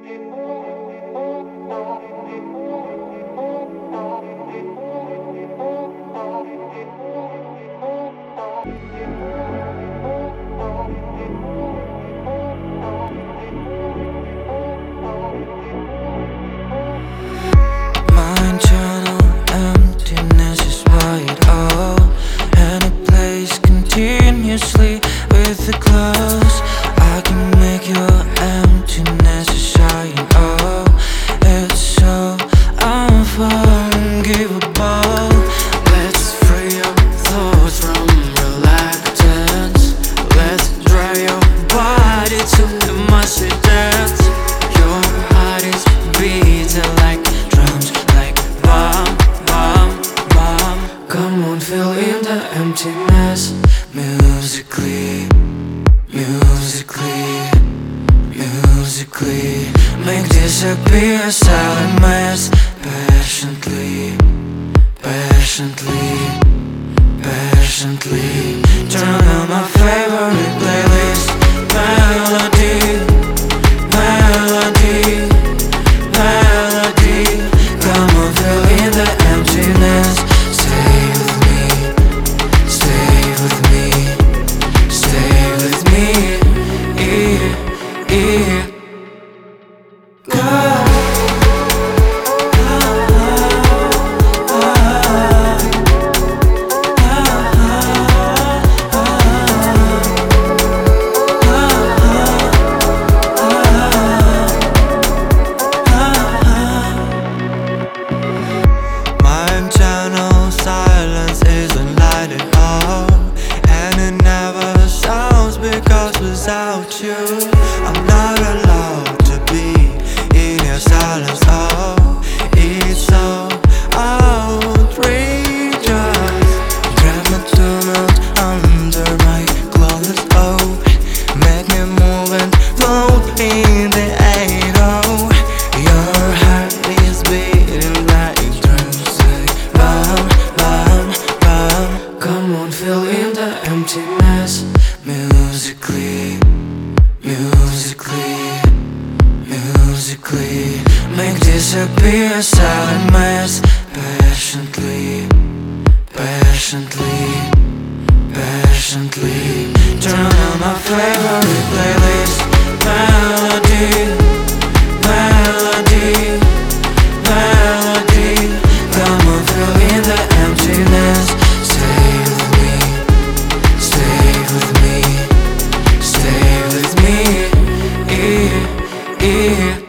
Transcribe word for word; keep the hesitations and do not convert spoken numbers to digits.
My internal emptiness is white, oh, and it plays continuously with the clothes. I can make your emptiness shine, oh, it's so unforgivable. Let's free your thoughts from reluctance. Let's drive your body to the musty dance. Your heart is beating like drums, like bomb, bomb, bomb. Come on, fill in the emptiness. Musically, musically, musically, make disappear a silent mess. Passionately, passionately, passionately, turn on my favorite playlist. Melody, melody, melody. Come on, fill in the emptiness. Stay with me, stay with me, stay with me. Yeah, yeah. My internal silence isn't lighted up, and it never sounds, because without you I'm not allowed to be in your silence. Oh, it's so outrageous. Grab my tumult under my clothes, oh, make me move and float in the air, oh. Your heart is beating like drums, like bam, bam, bam. Come on, fill in the emptiness. Musically, musically, musically, make disappear a silent mess. Passionately, passionately, passionately, turn on my favorite playlist. Melody, melody, melody. Come on, fill in the emptiness. Stay with me, stay with me, stay with me. Yeah, yeah.